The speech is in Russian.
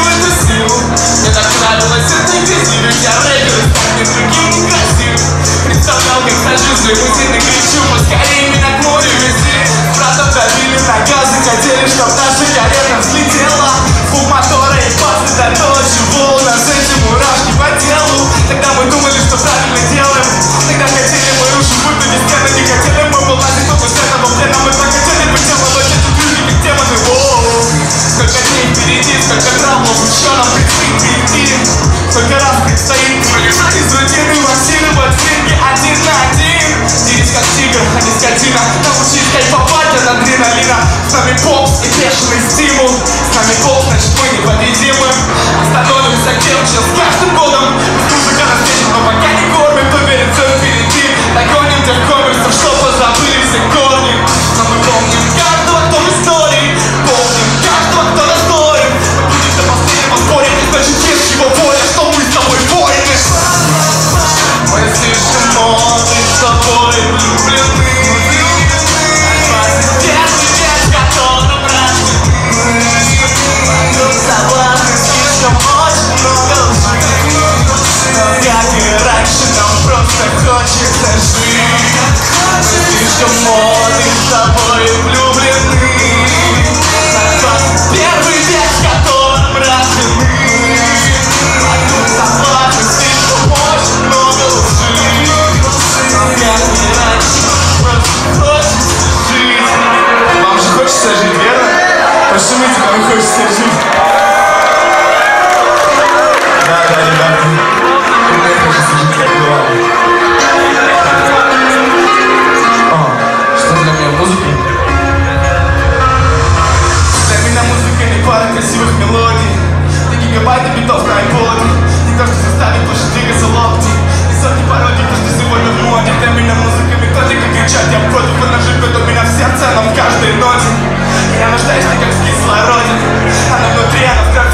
в эту силу. Мне так нравилось это красиво, я рэпер, так мне другим не красив. Представлял, как сажусь, лимузин и кричу, поскорее меня к морю вези. С братом давили на газ и хотели, чтоб наша карета взлетела. Звук мотора и басы до того, чего у нас эти мурашки по телу. Тогда мы думали, что правильно делаем. Тогда хотели мы уши выпить из стены, не хотели мы вылазить только с этого плена. Мы так хотели быть телом, но эти люди как демоны. Сколько дней впереди, сколько травмов еще нам предстоит перейти. Сколько раз предстоит вылезать из рутины вакцинировать в ринге один на один. Дерись как тигр, а не скотина. Научись кайфовать от адреналина. С нами бокс и бешеный стимул. С нами бокс, значит мы непобедимы. Становимся крепче с каждым годом. Музыка нас лечит, но пока не кормит, то верит все впереди. Догоним тех коммерсов, что позабыли все корни. Но мы помним каждого, кто в истории. Помним каждого, кто достоин. Мы будем до последнего спорить, значит есть его воля, что мы с тобой воины. Мы слишком молоды, с тобой влюблены. 21 век, в котором рождены. Вокруг соблазны, слишком очень много лжи. Но как и раньше, нам просто хочется жить. Мы слишком молоды, с тобой влюблены. 21 век, в котором рождены. Вокруг соблазны, слишком очень много лжи. Но как и раньше, нам просто хочется жить. Вам же хочется жить, верно? Пошумите, вам хочется жить. Да, ребята. Мне хочется жить, как главное. Что для меня музыка? Для меня музыка не пара красивых мелодий. Не гигабайты битов на айподе. Не то, что заставит больше двигаться локти. Не сотни пародий, то, что сегодня в моде. Для меня музыка методика кричать. Я против и наживка, у меня в сердце, но в каждой ноте. Я нуждаюсь не как в кислороде. Она внутри, она в крови.